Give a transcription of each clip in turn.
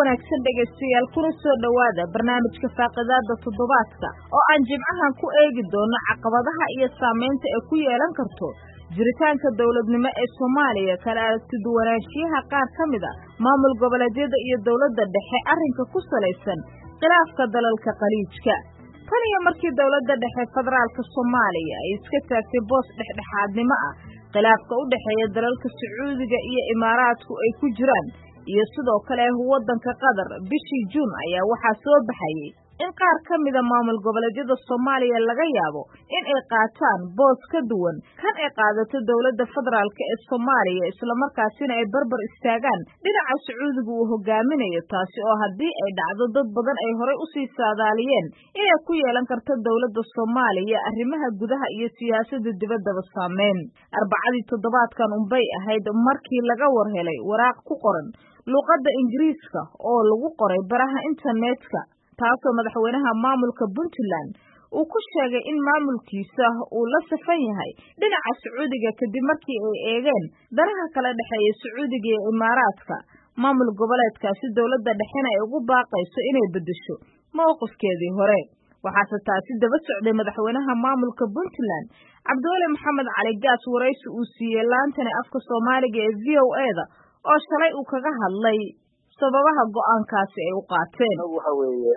wanaagsan dhegeystayaal kuna soo dhawaada barnaamijka faaqidaada toddobaadka oo aan jimcahan ku eegi doono caqabadaha iyo saameynta ay ku yeelan karto jiritaanka dawladnimo ee Soomaaliya kala aragtiduwanaanshiyaha qaar ka mid ah maamul goboleedyada iyo dawladda dhexe arrinka ku salaysan khilaafka dalalka qaliijka tan iyo markii dawladda dhexe federaalka Soomaaliya ay iska taagtay boos dhexdhexaadnimo ah khilaafka u dhaxeeya dalalka Sacuudiga iyo Imaaraadku ay ku jiraan iyo sidoo kale waddanka Qatar bishii Juun ayaa waxaa soo baxayay in qaar ka mid ah maamul goboleedyada Soomaaliya laga yaabo in ay qaataan boos ka duwan kan ay qaadato dawladda federaalka ee Soomaaliya isla markaasina ay barbar istaagaan dhinaca Sacuudiga uu hogaaminayo taasi oo haddii ay dhacdo dad badan ay horey u sii saadaaliyeen inay ku yeelan karto dawladda Soomaaliya arrimaha gudaha iyo siyaasadda dibaddaba saameyn arbacadii toddobaadkan unbay ahayd markii laga warhelay waraaq ku qoran luqadda Ingiriiska oo lagu qoray baraha internetka taasoo madaxweynaha maamulka Puntland uu ku sheegay in maamulkiisa uu la safan yahay dhinaca Sacuudiga kadib markii ay eegeen danaha kala dhaxeeya Sacuudiga iyo Imaaraadka maamul goboleedkaasi dawladda dhexena ay ugu baaqayso inay bedesho mowqifkeedii hore waxaase taasi daba socday madaxweynaha maamulka Puntland Cabdiweli Maxamed Cali Gaas waraysi uu siiyey laantana afka Soomaaliga ee VOA-da oo shalay uu kaga hadlay sababaha go'aankaasi ay u qaateen waxa weeye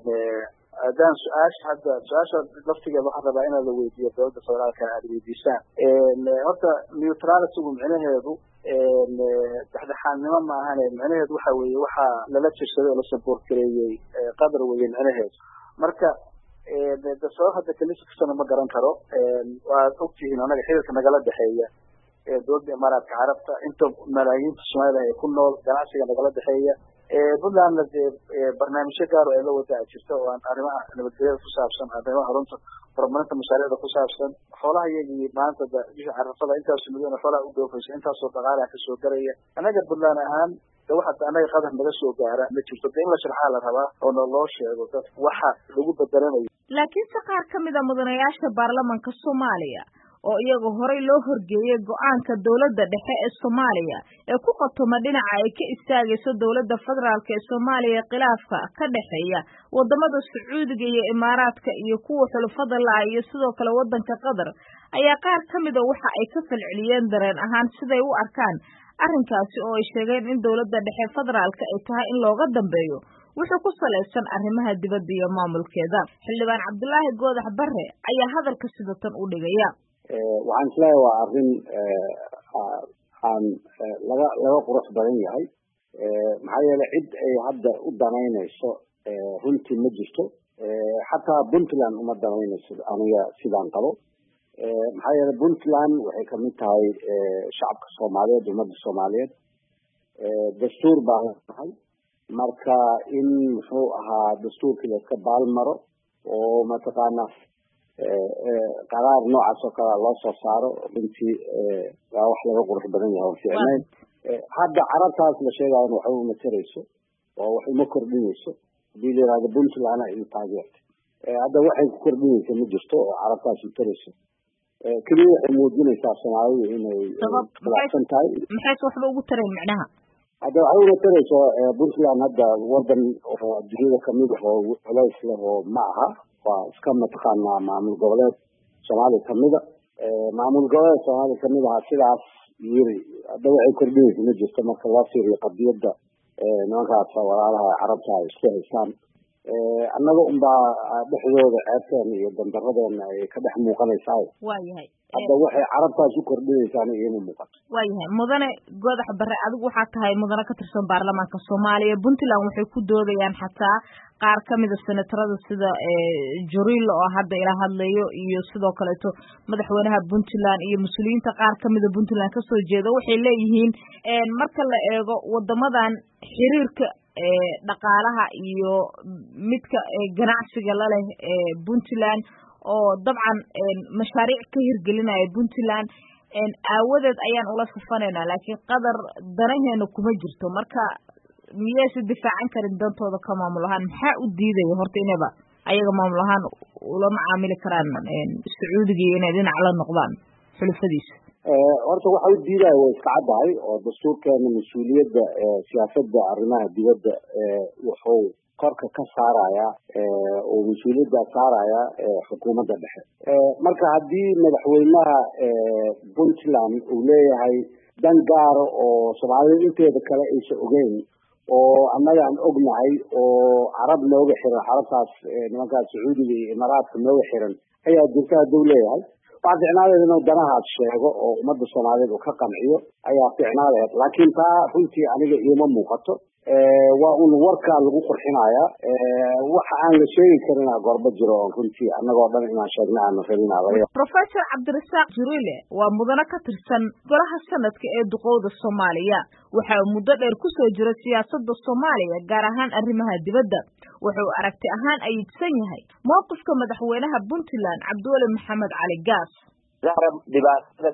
adaan su'aasha laftigeeda waxaan rabaa inaad la weydiiyo dawladda federaalka aad weydiisaan horta neutrality micnaheedu dhexdhexaadnimo ma ahan micnaheedu waxa weeye waxaa lala jirsaday oo la support gareeyay Qatar weeye micnaheedu marka sabab hadda kaliskana ma garan karo waad ogtihiin anaga xiriirka nagala dhexeeya dawladda Imaaraadka Carabta inta malaayiinta Soomaaliya ay ku nool ganacsiga nagala dhexeeya Puntland barnaamijyo gaar ah oo la wada jirto oo aan arrimaha nabadgelyada ku saabsan arrimaha runta horumarinta mashaariicda ku saabsan xoolaha iyagii maanta carafada intaas milyan xoolaha u dhoofaysa intaas oo dhaqaalaha ka soo galaya anaga Puntland ahaan waxa anaga qadar naga soo gaara ma jirto in la sharxaa la rabaa oo loo sheego dad waxa lagu bedelanayo laakiin qaar ka mid ah mudanayaasha baarlamaanka Soomaaliya oo iyaga horey loo horgeeyay go'aanka dawladda dhexe ee Soomaaliya ee ku qotoma dhinaca ay ka istaagayso dawladda federaalka ee Soomaaliya khilaafka ka dhaxeeya wadamada Sacuudiga iyo Imaaraadka iyo kuwa xulafada la iyo sidoo kale waddanka Qatar ayaa qaar ka mid ah waxa ay ka falceliyeen dareen ahaan siday u arkaan arrinkaasi oo ay sheegeen in dawladda dhexe federaalka ay tahay in looga dambeeyo wuxuu ku salaysan arrimaha dibadda iyo maamulkeeda xildhibaan Cabdullaahi Goodax Barre ayaa hadalka sidatan u dhigaya waxaan isleeyahay waa arrin aan laga qurux badan yahay maxaa yeelay cid ay hadda u danaynayso runtii ma jirto xataa Puntland uma danaynayso aniga sidaan qabo maxaa yeelay Puntland waxay kamid tahay shacabka Soomaaliyeed ummadda Soomaaliyeed dastuur baa tahay marka in muxuu ahaa dastuurkii la iska baalmaro oo mataqaanaa qaraar noocaas oo kale loo soo saaro runtii waa wax laga qurux badan yahay oo fiicnayn hadda carabtaas la sheegayo waxay uma tarayso oo wax uma kordhinayso hadii la yiraahdo Puntland ay taageerto hadda waxay ku kordhinayso ma jirto oo carabtaas u tarayso kaliya waxay muujinaysaa Soomaaliya inay khilaafsan tahay maxay waxba ugu tareen macnaha hadda waxay uga tarayso Puntland hadda wadan oo dunida kamid ah oo culays leh oo ma aha waa iska mataqaanaa maamul goboleed Soomaaliya kamid ah maamul goboleed Soomaaliya kamid ah sidaas yiri hadda waxay kordhinayso ma jirto marka loo fiiriyo qadiyadda nimankaas walaalaha carabta ay isku haystaan annaga unbaa dhexdooda ceebteen iyo dandaradeen ay ka dhex muuqanaysaa waayahay hadda waxay carabtaas u kordhinaysaana iyana muuqato waayahay mudane Goodax Barre adigu waxaa tahay mudane ka tirsan baarlamaanka Soomaaliya Puntland waxay ku doodayaan xataa qaar ka mid ah senatarada sida Jurilo oo hadda ila hadlayo iyo sidoo kale madaxweynaha Puntland iyo mas'uuliyiinta qaar ka mid ah Puntland ka soo jeeda waxay leeyihiin marka la eego wadamadan xiriirka dhaqaalaha iyo midka ganacsiga la leh Puntland oo dabcan mashaariic ka hirgelinaya Puntland aawadeed ayaan ula safaneynaa laakiin Qatar danaheena kuma jirto marka miyayse difaacan karin dantooda ka maamul ahaan maxaa u diidaya horta inaba ayaga maamul ahaan ula macaamili karaan Sacuudiga inay dhinac la noqdaan xulufadiisa horta waxa u diidaya way iska caddahay oo dastuurkeena mas-uuliyadda siyaasadda arrimaha dibadda wuxuu korka ka saaraya oo mas-uuliyadda saaraya xukuumadda dhexe marka haddii madaxweynaha puntland uu leeyahay dan gaara oo soomaalida inteeda kale aysan ogeyn oo annaga aan ognahay oo carab nooga xiran carabtaas nimankaas sacuudiga iyo imaaraadka nooga xiran ayaa jirta hadduu leeyahay waxaa ficnaadeed inuu danahaas sheego oo ummadda soomaaliyeed uu ka qanciyo ayaa ficnaadeed laakiin taa runtii aniga iima muuqato waa un warkaa lagu qurxinaya waxa aan la sheegi karin gorba jiro oo runtii annagoo dhan inaan sheegna aan rabin Professor Cabdirasaaq Jirile waa mudane ka tirsan golaha sanadka ee duqowda Soomaaliya waxa uu muddo dheer ku soo jira siyaasadda Soomaaliya gaar ahaan arrimaha dibadda wuxuu aragti ahaan ayidsan yahay mowqifka madaxweynaha Puntland Cabdiweli Maxamed Cali Gaas dhibaatada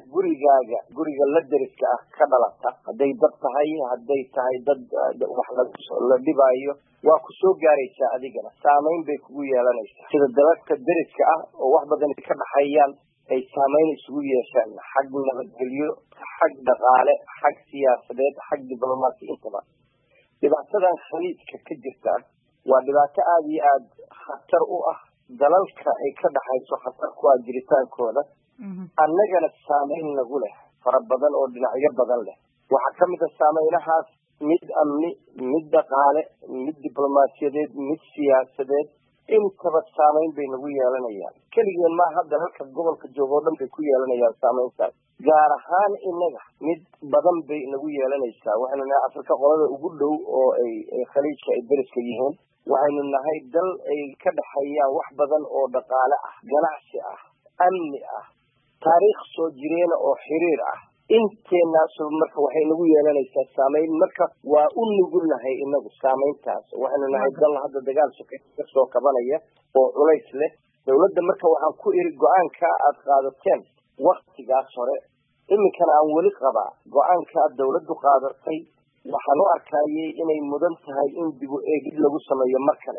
guriga la deriska ah ka dhalata hadday dad tahay hadday tahay dad wax la dhibaayo waa ku soo gaaraysaa adigana saameyn bay kugu yeelanaysaa sida dadka deriska ah oo wax badan ka dhaxayaan ay saameyn isugu yeeshaan xag nabadgelyo xag dhaqaale xag siyaasadeed xag diblomaasi intaba dhibaatadan khaliijka ka jirta waa dhibaato aada iyo aada khatar u ah dalalka ay ka dhaxayso khatar ku ah jiritaankooda annagana saameyn lagu leh fara badan oo dhinacyo badan leh waxaa ka mid a saameynahaas mid amni mid dhaqaale mid diblomaasiyadeed mid siyaasadeed intaba saameyn bay nagu yeelanayaan keligeen maaha dalalka gobolka jooga oo dhan bay ku yeelanayaan saameyntaas gaar ahaan innaga mid badan bay nagu yeelanaysaa waxaynu nahay afrika qolada ugu dhow oo ay khaliijka ay deriska yihiin waxaynu nahay dal ay ka dhaxeeyaan wax badan oo dhaqaale ah ganacsi ah amni ah taariikh soo jireena oo xiriir ah inteenaasoo marka waxay nagu yeelanaysaa saameyn marka waa u nugulnahay inagu saameyntaas waxaynu nahay dal hadda dagaal sokeey ka soo kabanaya oo culays leh dawladda marka waxaan ku iri go-aanka aad qaadateen waktigaas hore iminkana aan weli qabaa go-aanka aad dawladdu qaadatay waxaan u arkayay inay mudan tahay in dib u eegid lagu sameeyo mar kale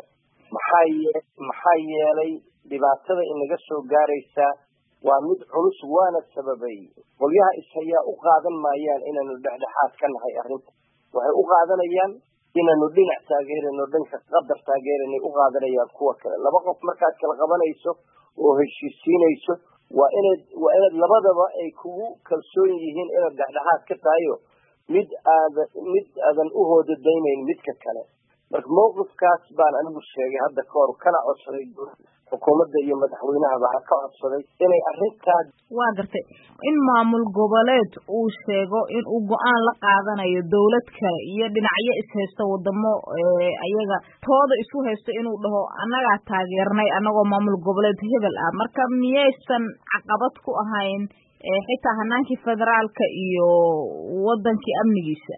maxaa yeelay dhibaatada inaga soo gaaraysaa waa mid culus waana sababay qolyaha ishayaa u qaadan maayaan inaanu dhexdhexaad ka nahay arrinta waxay u qaadanayaan inaanu dhinac taageerano dhanka qadar taageeranay u qaadanayaan kuwa kale laba qof markaad kala qabanayso oo heshiisiinayso waa inaad labadaba ay kugu kalsoon yihiin inaad dhexdhexaad ka tahayo mid aadan u hoodadaynayn midka kale marka mowqifkaas baan anigu sheegay hadda ka hor kana codsaday xukuumadda iyo madaxweynaha baa ka codsaday inay arrintaas waa gartay in maamul goboleed uu sheego in uu go-aan la qaadanayo dawlad kale iyo dhinacyo ishaysta wadamo ayaga tooda isu haysto inuu dhaho annagaa taageernay annagoo maamul goboleed hebel ah marka miyaysan caqabad ku ahayn xitaa hanaankii federaalka iyo wadankii amnigiisa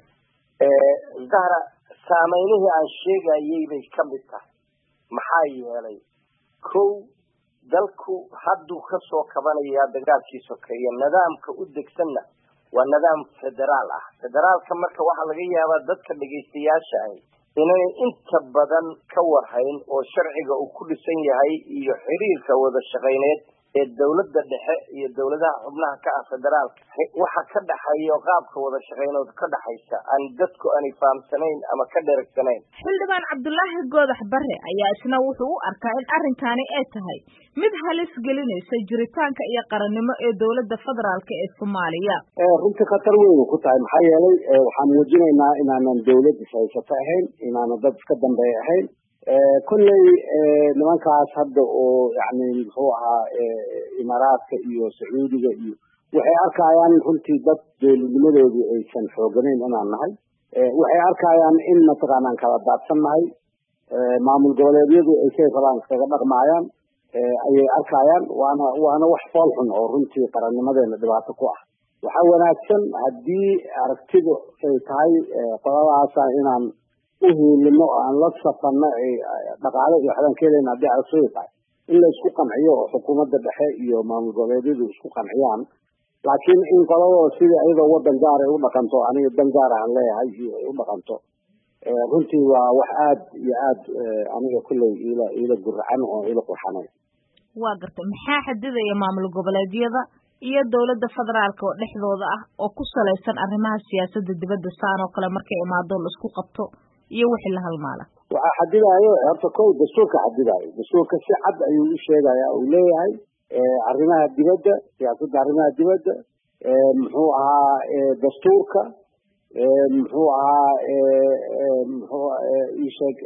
zahra saameynihii aan sheegayay bay ka mid tahay maxaa yeelay kow dalku hadduu ka soo kabanayaa dagaalkii sokeeye nidaamka u degsanna waa nidaam federaal ah federaalka marka waxaa laga yaabaa dadka dhegaystayaasha ahi inay inta badan ka warhayn oo sharciga uu ku dhisan yahay iyo xiriirka wada shaqayneed ee dawladda dhexe iyo dawladaha xubnaha ka ah federaalka waxa ka dhaxeeya qaabka wada shaqeynood ka dhaxaysa aan dadku aanay fahamsanayn ama ka dheregsanayn xildhibaan Cabdullaahi Goodax Barre ayaa isna wuxuu u arkaa in arrinkani ay tahay mid halis gelinaysa jiritaanka iyo qarannimo ee dawladda federaalka ee Soomaaliya runtii khatar weyn ku tahay maxaa yeelay waxaan muujinaynaa inaanan dawlad haysato ahayn inaanan dad iska dambeeya ahayn kolley nimankaas hadda oo yani muxuu ahaa imaaraadka iyo sacuudiga iyo waxay arkayaan runtii dad dawladnimadoodu aysan xooganayn inaan nahay waxay arkayaan in mataqaanaan kala daadsan nahay maamul goboleedyadu ay say rabaan iskaga dhaqmaayaan ayay arkayaan waana wax fool xun oo runtii qarannimadeena dhibaato ku ah waxaa wanaagsan haddii aragtidu ay tahay qoladaasa inaan uhiilino aan la safano dhaqaale iyo waxbaan ka helayna haddii aragtida tahay in la isku qanciyo oo xukuumadda dhexe iyo maamul goboleedyadu isku qanciyaan laakiin in qoladooda sidii ayadoo wadan gaar ay u dhaqanto aniga dan gaar aan leeyahay iyo ay u dhaqanto runtii waa wax aad iyo aad aniga kulley ila guracan oo ila qurxanay waa garta maxaa xadidaya maamul goboleedyada iyo dawladda federaalka oo dhexdooda ah oo ku salaysan arrimaha siyaasadda dibadda saan oo kale markay imaado la isku qabto iyo wixii la halmaala waxaa xadidayo horta kow dastuurka xadidayo dastuurka si cad ayuu u sheegayaa uu leeyahay arrimaha dibadda siyaasadda arrimaha dibadda muxuu ahaa dastuurka muxuu ahaa isheeg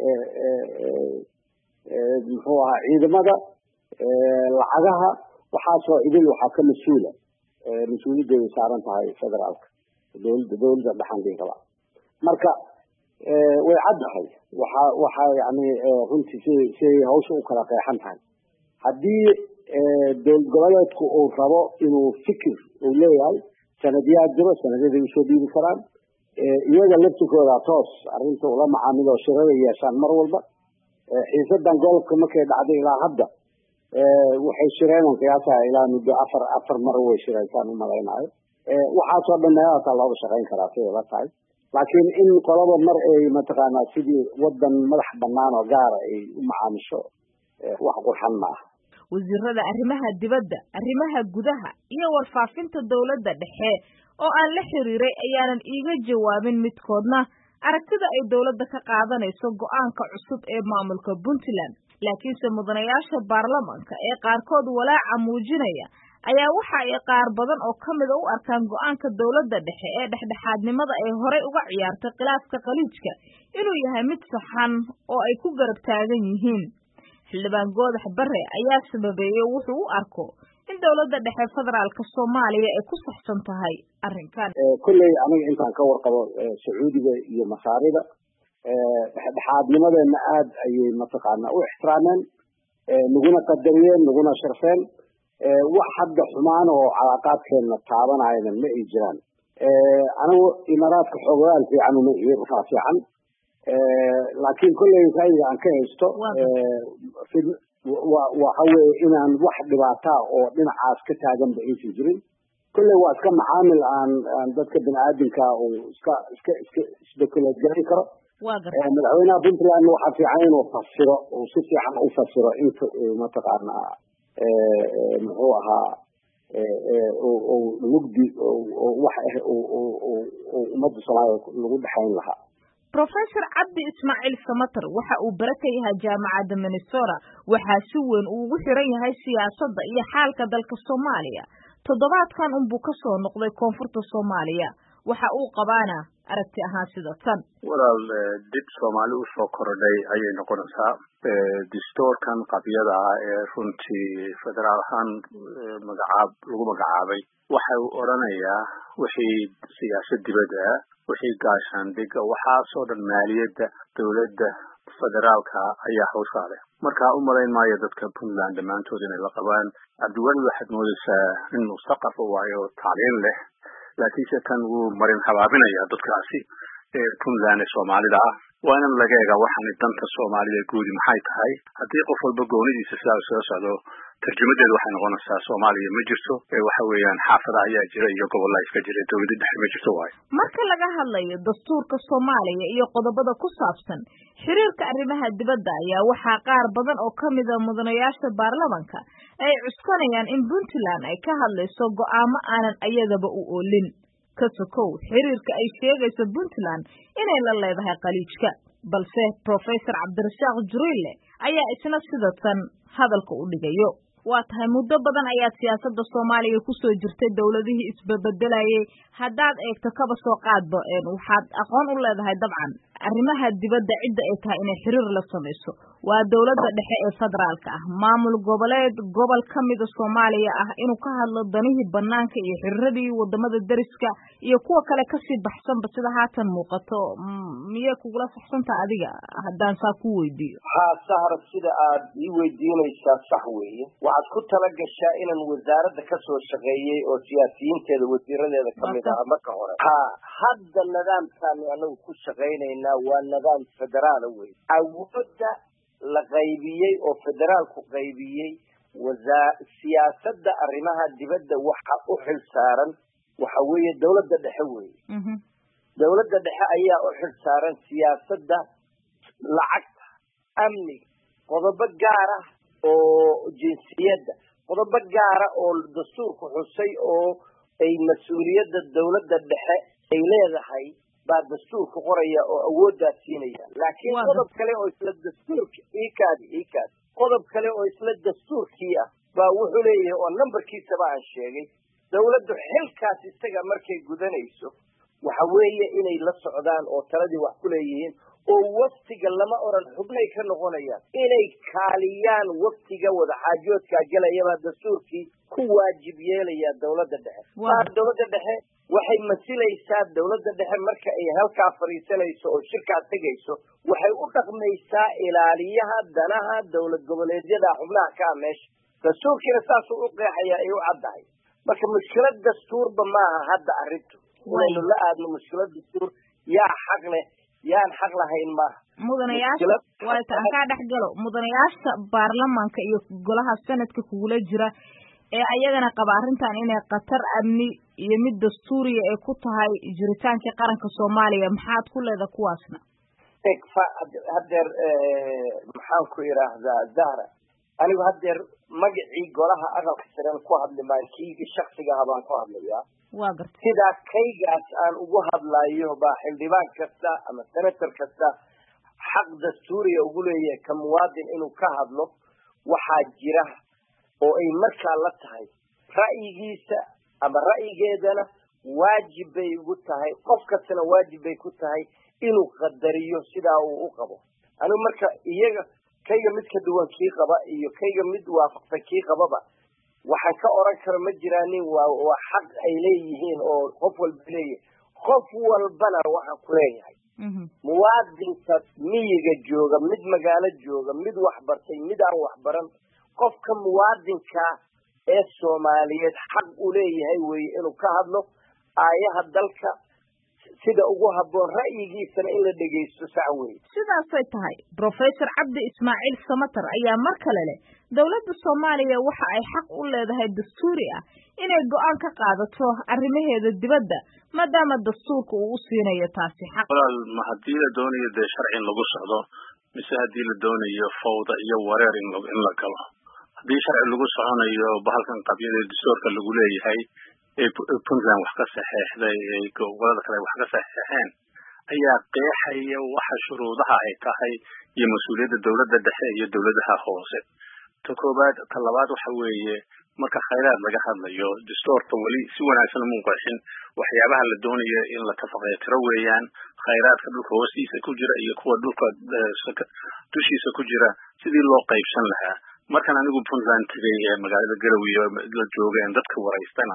muxuu ahaa ciidamada lacagaha waxaasoo idil waxaa ka mas-uula mas-uuliyaddeedu saaran tahay federaalka dawladda dhaxanka kala marka way caddahay waxa yani runtii siay hawsha u kala qeexan tahay haddii dowlad goboleedku uu rabo inuu fikir uu leeyahay sanadyaa jiro sanadyada usoo dhiibi karaan iyaga laftikooda toos arrinta ula macaamilo shirada yeeshaan mar walba xiisadan golobka markay dhacday ilaa hadda waxay shireenan qiyaasaha ilaa muddo afar mar way shiraysaan u malaynayo waxaasoo dhan meelaasaa looga shaqayn karaa siday la tahay laakiin in qolaba mar ay mataqaanaa sidii wadan madax banaan oo gaara ay u macaamisho wax qurxan ma aha wasiirada arrimaha dibadda arrimaha gudaha iyo warfaafinta dawladda dhexe oo aan la xiriiray ayaanan iiga jawaabin midkoodna aragtida ay dawladda ka qaadanayso go'aanka cusub ee maamulka Puntland laakiinse mudanayaasha baarlamaanka ee qaarkood walaaca muujinaya ayaa waxa ay qaar badan oo kamid u arkaan go'aanka dawladda dhexe ee dhexdhexaadnimada ay horey uga ciyaartay khilaafka khaliijka inuu yahay mid saxan oo ay ku garab taagan yihiin xildhibaan Goodax Barre ayaa sababeeyay wuxuu u arko in dawladda dhexe federaalka Soomaaliya ay ku saxsan tahay arrinkan kulley aniga intaan ka warqabo Sacuudiga iyo Masaarida dhexdhexaadnimadeena aad ayay mataqaanaa u ixtiraameen naguna qadariyeen naguna sharfeen wax hadda xumaan oo calaaqaadkeena taabanayana ma ay jiraan anigu imaaraadka xoogaal fiican uma iyo waxaa fiican laakiin kolley ra'yiga aan ka haysto waxa weeye inaan wax dhibaataa oo dhinacaas ka taaganba aysan jirin kolley waa iska macaamil aan dadka biniaadamka uu iska isbekuleed garan karo madaxweynaha Puntland waxaa fiican inuu fasiro uu si fiican u fasiro inta mataqaanaa muxuu ahaa mugdi wax ummadda Soomaaliya lagu dhaxayn lahaa Professor Cabdi Ismaaciil Samatar waxa uu baraka yahay jaamacadda Minnesota waxa si weyn ugu xiran yahay siyaasadda iyo xaalka dalka Soomaaliya toddobaadkan buu ka soo noqday koonfurta Soomaaliya waxa uu qabaana aragti ahaan sida tan walaal dib Soomaali u soo korodhay ayay noqonaysaa dastuurkan qabyada ee runtii federaal ahaan lagu magacaabay waxa uu oranayaa wixii siyaasad dibadda wixii gaashaandhigga waxaasoo dhan maaliyadda dawladda federaalka ayaa hawsha leh markaa u malayn maayo dadka Puntland dhammaantood inay la qabaan cabdiweli waxaad moodaysaa in mustaqaf waayo tacliin leh laakiinse kan wuu marin habaabinaya dadkaasi Puntland ee Soomaalida ah waa in laga eega waxaan danta Soomaaliya guudi maxay tahay haddii qof walba goonidiisa sidaas soo socdo tarjumadeedu waxay noqonaysaa Soomaaliya ma jirto waxa weeyaan xaafada ayaa jira iyo gobolada iska jira dawladda dhexe ma jirto waay marka laga hadlayo dastuurka Soomaaliya iyo qodobada ku saabsan xiriirka arrimaha dibadda ayaa waxa qaar badan oo kamid ah mudanayaasha baarlamaanka ay cuskanayaan in Puntland ay ka hadlayso go'aamo aanan ayadaba u oolin ka sokow xiriirka ay sheegayso Puntland inay la leedahay khaliijka balse Professor Cabdirashaaq Juriille ayaa isna sidatan hadalka u dhigayo waa tahay muddo badan ayaa siyaasadda Soomaaliya ku soo jirtay dawladihii isbedelayay haddaad eegto kaba soo qaadba waxaad aqoon u leedahay dabcan arrimaha dibadda cidda ay tahay inay xiriir la samayso waa dawladda dhexe ee federaalka ah maamul goboleed gobol kamid ah Soomaaliya ah inuu ka hadlo danihii banaanka iyo xiriiradii wadamada dariska iyo kuwa kale ka sii baxsanba sida haatan muuqato miyay kugula saxsanta adiga haddaan saa ku weydiiyo sahar sida aad ii weydiinaysaa sax weeye waxaad ku tala gashaa inaan wasaaradda ka soo shaqeeyay oo siyaasiyiinteeda wasiiradeeda kamid ah marka hore hadda nidaamkan anagu ku shaqeynayna waa nidaam federaal weeye awoodda la qaybiyey oo federaalku qaybiyey siyaasadda arrimaha dibadda waxa u xil saaran waxa weeye dawladda dhexe weeye dawladda dhexe ayaa u xil saaran siyaasadda lacagta amniga qodobo gaar ah oo jinsiyadda qodobo gaara oo dastuurku xusay oo ay mas-uuliyadda dawladda dhexe ay leedahay baa dastuurka qoraya oo awooddaas siinaya laakiin qodob kale oo isla dastuurka ikaadi qodob kale oo isla dastuurkii ah baa wuxuu leeyahay oo nambarkiisaba aan sheegay dawladdu xilkaas isaga markay gudanayso waxa weeye inay la socdaan oo taladii wax ku leeyihiin oo waftiga lama oran xubnay ka noqonayaan inay kaaliyaan waftiga wadaxaajoodkaa gelayabaa dastuurkii ku waajib yeelaya dawladda dhexe dawladda dhexe waxay masilaysaa dawladda dhexe marka ay halkaa fadhiisanayso oo shirkaa tegayso waxay u dhaqmaysaa ilaaliyaha danaha dawlad goboleedyada xubnaha ka ah meesha dastuurkiina saasuu u qeexaya ay u caddahay marka mushkilad dastuurba maaha hadda arrintu inaynu la aadno mushkilad dastuur yaa xaq leh yaan xaq lahayn maaha mudanayaasha waata aan kaa dhex galo mudanayaasha baarlamaanka iyo golaha sanadka kugula jira ee ayagana qaba arrintan inay khatar amni iyo mid dastuuriya ay ku tahay jiritaankii qaranka Soomaaliya maxaad ku leedahay kuwaasna haddeer maxaan ku yiraahdaa Zahra anigu haddeer magacii golaha aqalka sare ku hadli maan kii shakhsiga ah baan ku hadlayaa waa gartay sidaa kaygaas aan ugu hadlayo baa xildhibaan kasta ama senator kasta xaq dastuuriya ugu leeyahay ka muwaadin inuu ka hadlo waxaa jira oo ay markaa la tahay ra'yigiisa ama ra'yigeedana waajib bay ugu tahay qof kastana waajib bay ku tahay inuu qadariyo sidaa uu u qabo anigu marka iyaga kayga mid ka duwan kii qaba iyo kayga mid waafaqsan kii qababa waxaan ka oran karo ma jiraanin waa xaq ay leeyihiin oo qof walba leeyahay qof walbana waxaan ku leeyahay muwaadinka miyiga jooga mid magaalo jooga mid waxbartay mid aan waxbaran qofka muwaadinka ee Soomaaliyeed xaq u leeyahay way inuu ka hadlo aayaha dalka sida ugu habboon ra'yigiisana in la dhageysto sax weey sidaasay tahay Professor Cabdi Ismaaciil Samatar ayaa mar kale leh dawladda Soomaaliya waxa ay xaq u leedahay dastuuri ah inay go'aan ka qaadato arrimaheeda dibadda maadaama dastuurku uu siinayo taasi xaq ma haddii la doonayo sharci lagu socdo mise haddii la doonayo fawda iyo wareer in la galo haddii sharci lagu soconayo bahalkan qabyada dastuurka lagu leeyahay Puntland wax ka saxeexday gobolada kale wax ka saxeexeen ayaa qeexaya waxa shuruudaha ay tahay iyo mas'uuliyadda dawladda dhexe iyo dawladaha hoose ta koobaad ta labaad waxa weeye marka khayraad laga hadlayo dastuurka wali si wanaagsan u qeexin waxyaabaha la doonayo in la tafaqeetiro weeyaan khayraadka dhulka hoostiisa ku jira iyo kuwa dhulka dushiisa ku jira sidii loo qaybsan lahaa markan anigu Puntland tagay ee magaalada Garowe la joogeen dadka waraystana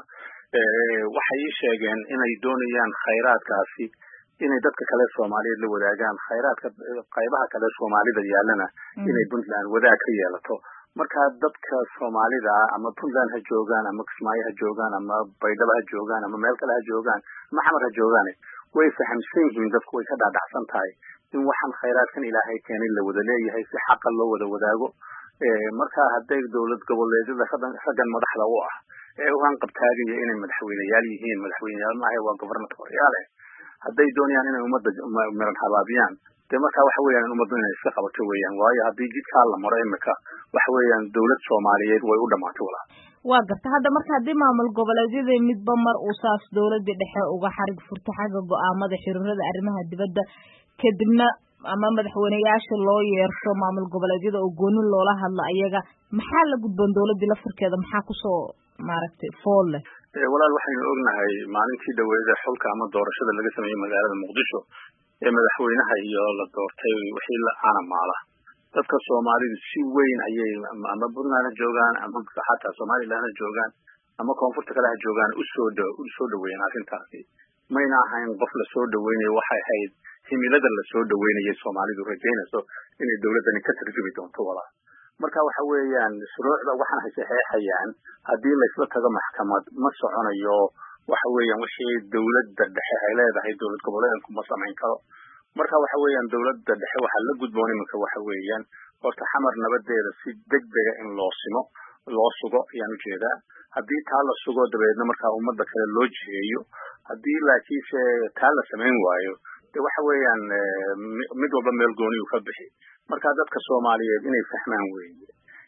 waxay sheegeen inay doonayaan khayraadkaasi inay dadka kale Soomaaliyeed la wadaagaan khayraadka qaybaha kale Soomaalida yaalana inay Puntland wadaag ka yeelato marka dadka Soomaalida ama Puntland ha joogaan ama Kismaayo ha joogaan ama Baydhabo ha joogaan ama meel kale ha joogaan maxamar ha joogaan way fahamsan yihiin dadku way ka dhaadhacsan tahay in waxan khayraadkan Ilaahay keenay la wada leeyahay si xaq loo wada wadaago marka hadday dawlad goboleedyada ragan madaxda u ah waxaan qabtaagaya inay madaxweynayaal yihiin madaxweynayaal maahay waa governatorial hadday doonayaan inay ummadda maran habaabiyaan marka waxa weeyaan ummaddu inay iska qabato weeyaan waayo haddii jidka la maro imika waxa weeyaan dawlad Soomaaliyeed way u dhamaatay walaa waa garta hadda marka haddii maamul goboleedyada midba mar uu saas dawladda dhexe uga xarig furto xagga go'aamada xiriirada arrimaha dibadda kadibna ama madaxweynayaasha loo yeerto maamul goboleedyada oo gooni loola hadlo ayaga maxaa la gudboon dawladda la furkeeda maxaa ku soo maaragtay foolle walaal waxaynu ognahay maalintii dhaweeyda xulka ama doorashada laga sameeyay magaalada Muqdisho ee madaxweynaha iyo la doortay wixii la aanamaala dadka Soomaalidu si weyn ayay ama Puntland joogaan ama xataa Soomaaliland joogaan ama koonfurta kale joogaan u soo dhaweeyeen arrintaasi mayna ahayn qof la soo dhaweeyay waxay ahayd himilada la soo dhaweeyay Soomaalidu rajaynayso inay dawladani ka tarjumi doonto walaa marka waxa weeyaan shuruucda waxaan saxeexayaan haddii la isla tago maxkamad ma soconayo waxa weeyaan wixii dawladda dhexe ay leedahay dawlad goboleedku ma samayn karo marka waxa weeyaan dawladda dhexe waxa la gudboon iminka waxa weeyaan horta xamar nabadeeda si degdeg ah in loo simo loo sugo ayaan u jeedaa haddii taa la sugo dabeedna marka ummadda kale loo jeeyo haddii laakiinse taa la samayn waayo waxa weeyaan mid walba meel gooni u ka bixi marka dadka Soomaaliyeed inay fahmaan weeye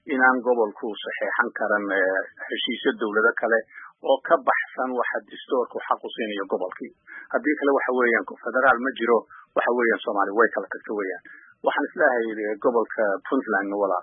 inaan gobolku saxeexan karan heshiisyo dawlado kale oo ka baxsan waxa dastuurku xaq u siinayo gobolkii haddii kale waxa weeyaan federaal ma jiro waxa weeyaan Soomaali way kala tagtay weeyaan waxaan islaahay gobolka Puntland wala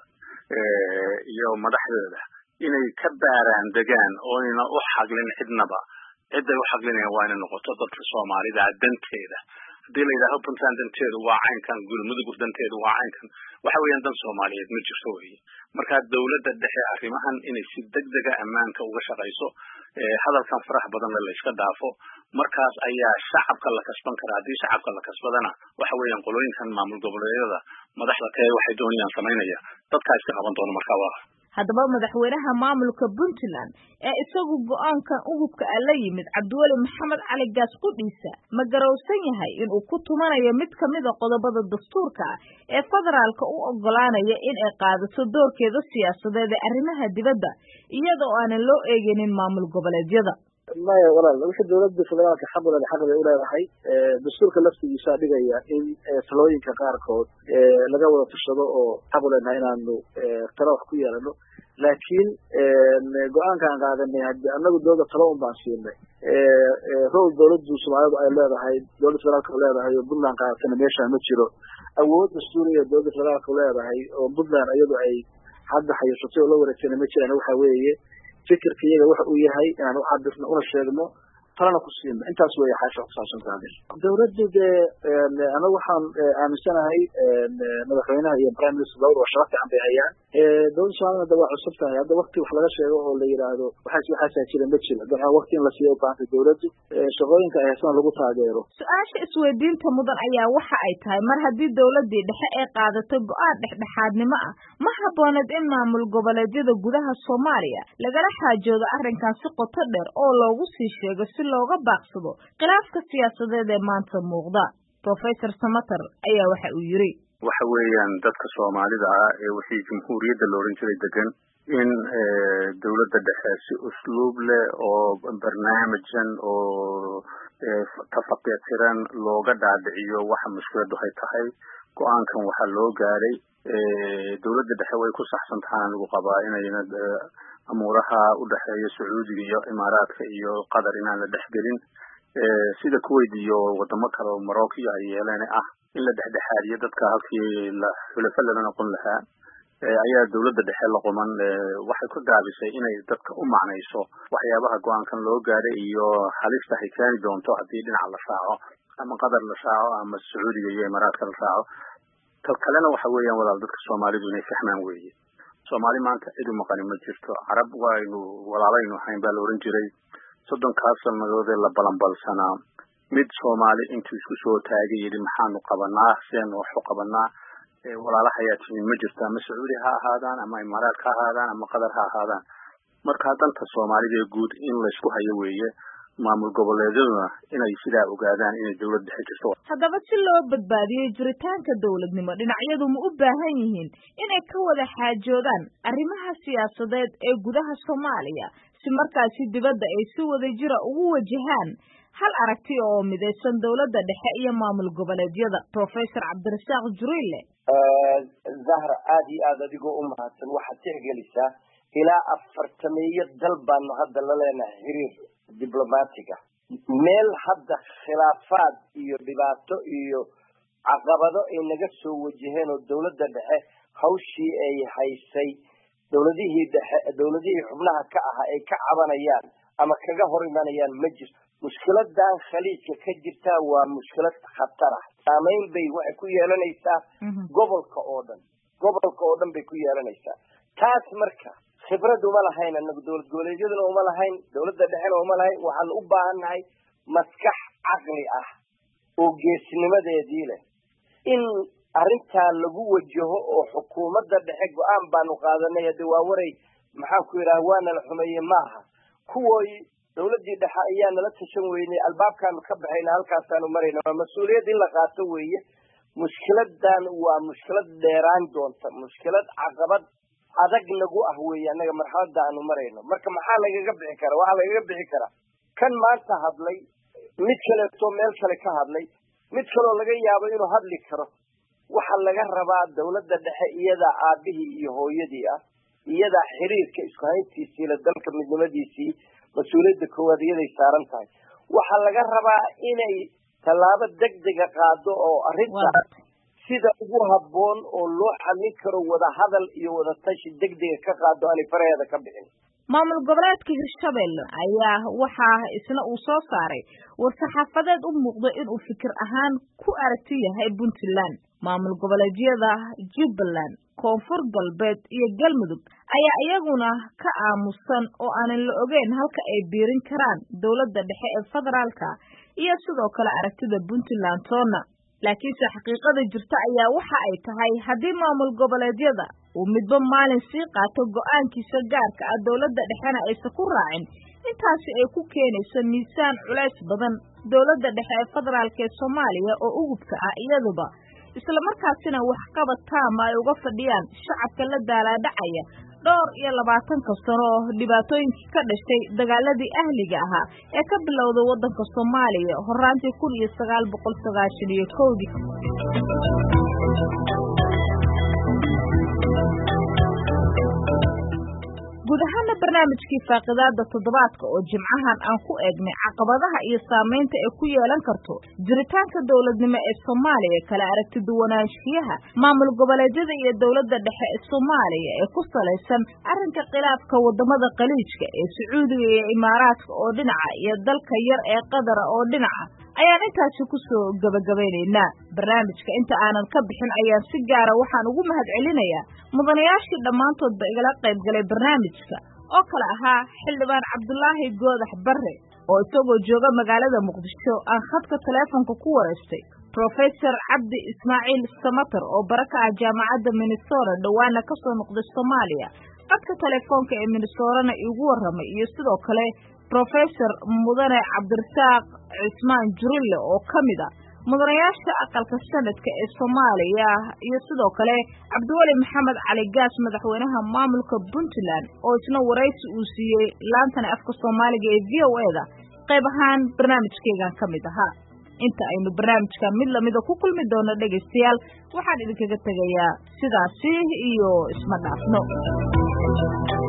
iyo madaxdeeda inay ka baaraan degaan oo ina u xaglin cidnaba ciday u xaglinayaan waa inay noqoto dadka Soomaalida danteeda hadii la yiraahdo Puntland danteedu waa caynkan gulmudug danteedu waa caynkan waxa weeyaan dan Soomaaliyeed ma jirto weeye marka dawladda dhexe arrimahan inay si degdeg ah ammaanka uga shaqeyso hadalkan farax badan la iska dhaafo markaas ayaa shacabka la kasban karaa hadii shacabka la kasbadana waxa weeyaan qolooyinkan maamul goboleedyada madaxda kale waxay doonayaan sameynaya dadka iska qaban doona marka waa haddaba madaxweynaha maamulka Puntland ee isagu go'aankan ugubka la yimid Cabdiweli Maxamed Cali Gaas qudhiisa ma garowsan yahay inuu ku tumanayo mid kamid ah qodobada dastuurka ee federaalka u ogolaanaya in ay qaadato doorkeeda siyaasadeed ee arrimaha dibadda iyadoo aan loo eeginin maamul goboleedyada maya walaal wixii dawladda federaalka xaq u leedahay dastuurka laftigiisa dhigaya in talooyinka qaarkood laga wada tashado oo xaq u leenahay inaanu talo wax ku yeelano laakiin go'aankan qaadanay hadii anagu dawladda talo un baan siinay rol dawladdu Soomaalidu ay leedahay dawladda federaalka leedahay oo Puntland qaadatana meesha ma jiro awood dastuuriga dawladda federaalka leedahay oo Puntland iyadu ay hadda haysato oo la wareegtay ma jiraan waxa weeye fikirkiyaga waxa uu yahay inaan wax cabirno una sheegno talana ku siino intaas way xaasho xasaabsan tahay dawladdu ana waxaan aaminsanahay madaxweynaha iyo prime minister dawladda waa shaqo fiican bay hayaan dawladda Soomaaliya waa cusub tahay hadda waqti wax laga sheego oo la yiraahdo waxa jira ma jiro dadka waqti in la siiyo baahida dawladdu shaqooyinka ay haysan lagu taageero su'aasha isweydiinta mudan ayaa waxa ay tahay mar haddii dawladda dhexe ay qaadato go'aan dhexdhexaadnimo ah ma habooneed in maamul goboleedyada gudaha Soomaaliya lagala xaajoodo arrinkan si qoto dheer oo loogu sii sheego si looga baaqsado khilaafka siyaasadeed ee maanta muuqda Professor Samatar ayaa waxa uu yiri waxa weeyaan dadka Soomaalida ah ee wixii jamhuuriyadda loo oran jiray degan in dawladda dhexe si usluub leh oo barnaamijkan oo tafaqtiran looga dhaadhiciyo waxa mushkiladu ay tahay go'aankan waxa loo gaaray dawladda dhexe way ku saxsan tahay lagu qabaa inayna amuraha u dhaxeeyo Sacuudiga iyo Imaaraadka iyo Qatar inaan la dhaxgelin sida Kuwait iyo wadamo kale oo Morocco ay yeeleen in la dhexdhexaadiyo dadka halkii la xulafada la noqon lahaa ayaa dawladda dhexe la qoman waxay ku gaabisay inay dadka u macnayso waxyaabaha go'aankan loo gaaray iyo halista ay keeni doonto hadii dhinac la raaco ama Qatar la raaco ama Sacuudiga iyo Imaaraadka la raaco kalena waxa weeyaan walaal dadka Soomaalidu inay fahmaan weeye Soomaali maanta cid u maqan ma jirto Arab waaynu walaalaynu hayn baa la oran jiray 30 sanadood la balanbalsana mid Soomaali intuu isku soo taagay yiri maxaanu qabanaa seen wax u qabanaa walaalaha hay'adaha ma jirto ama Sacuudi ha ahaadaan ama Imaaraat ha ahaadaan ama Qatar ha ahaadaan marka danta Soomaalida guud in la isku hayo weeye maamul goboleedyada inay sidaa ogaadaan in dawladda xijirto haddaba si loo badbaadiyo jiritaanka dawladnimo dhinacyadu ma u baahan yihiin inay ka wada xaajoodaan arrimaha siyaasadeed ee gudaha Soomaaliya si markaasi dibadda ay si wada jira ugu wajahaan hal aragti oo midaysan dawladda dhexe iyo maamul goboleedyada Professor Cabdirasaaq Juriille Zahra aadi adigoo u mahadsan waxa tixgelisa ilaa 40 dal baan hadda la leenahay xiriir diblomaatiga meel hadda khilaafaad iyo dhibaato iyo caqabado ay naga soo wajaheen oo dawladda dhexe hawshii ay haysay dawladihii xubnaha ka ahaa ay ka cabanayaan ama kaga hor imanayaan ma jirto mushkiladan khaliijka ka jirta waa mushkilad khatar ah saameyn bay waxay ku yeelanaysaa gobolka oo dhan bay ku yeelanaysaa taas marka khibrad uma lahayn anagu dawlad goboleedyaduna uma lahayn dawladda dhexena uma lahayn waxaan u baahannahay maskax caqli ah oo geesnimadeedii leh in arrintaa lagu wajaho oo xukuumadda dhexe go'aan baanu qaadanay hadda waa waray maxaan ku yidhaha waana la xumeeye maaha kuwooy dawladdii dhexe ayaa nala tashan weynay albaabkaanu ka baxayna halkaasaanu marayna waa mas-uuliyad in la qaato weeye mushkiladan waa mushkilad dheeraan doonta mushkilad caqabad adag nagu ah weeye annaga marxaladda aanu marayno marka maxaa lagaga bixi karaa waxaa lagaga bixi karaa kan maanta hadlay mid kaleeto meel kale ka hadlay mid kaloo laga yaabo inuu hadli karo waxa laga rabaa dawladda dhexe iyada aabihii iyo hooyadii ah iyada xiriirka isku hayntiisii la dalka midnimadiisii mas-uuliyadda koowaad iyaday saaran tahay waxaa laga rabaa inay tallaabo degdega qaado oo arrinta sida ugu habboon oo loo xallin karo wada hadal iyo wada tashi degdega ka qaado aanay faraheeda ka bixin maamul goboleedka Hirshabelle ayaa waxaa isna uu soo saaray war-saxaafadeed u muuqdo inuu fikir ahaan ku aragti yahay Puntland maamul goboleedyada Jubbaland Koonfur Galbeed iyo Galmudug ayaa iyaguna ka aamusan oo aanan la ogeyn halka ay biirin karaan dawladda dhexe ee federaalka iyo sidoo kale aragtida Puntland toona laakiin xaqiiqada jirta ayaa waxa ay tahay haddii maamul goboleedyada uu midba maalin sii qaato go'aankiisa gaarka ah dawladda dhexena aysan ku raacin intaasi ay ku keenayso miisaan culays badan dawladda dhexe ee federaalka ee Soomaaliya oo ugubka ah iyaduba isla markaasina wax qabad taam ay uga fadhiyaan shacabka la daalaadhacaya dhowr iyo 20 sano oo dhibaatooyinkii ka dhashay dagaaladii ahliga ahaa ee ka bilowday waddanka Soomaaliya horaantii 1991 guud ahaan barnaamijkii faaqidaada toddobaadka oo jimcahan aan ku eegnay caqabadaha iyo saameynta ay ku yeelan karto jiritaanka dawladnimo ee Soomaaliya kala aragti duwanaanshiyaha maamul goboleedyada iyo dawladda dhexe ee Soomaaliya ee ku saleysan arrinka khilaafka wadamada qaliijka ee Sacuudiga iyo Imaaraadka oo dhinaca iyo dalka yar ee Qatar oo dhinaca ayaan intaasi ku soo gabagabaynaynaa barnaamijka inta aanan ka bixin ayaan si gaar ah waxaan ugu mahadcelinayaa mudanayaashii dhammaantoodba igala qayb galay barnaamijka oo kala ahaa xildhibaan Cabdullaahi Goodax Barre oo isagoo jooga magaalada Muqdisho aan khadka taleefanka ku wareystay Professor Cabdi Ismaaciil Samatar oo baraka ah jaamacadda Minnesota dhawaana ka soo noqday Soomaaliya khadka taleefanka ee Minnesota igu waramay iyo sidoo kale Professor Mudane Cabdirasaaq Cismaan Jurille oo kamid ah mudanayaasha aqalka sanadka ee Soomaaliya iyo sidoo kale Cabdiwali Maxamed Cali Gaas madaxweynaha maamulka Puntland oo isna wareysi uu siiyay laantana afka Soomaaliga ee VOA-da qayb ahaan barnaamijkeegan kamid ahaa inta aynu barnaamijka mid lamid ku kulmi doono dhageystayaal waxaan idinkaga tagayaa sidaasi iyo isma dhaafno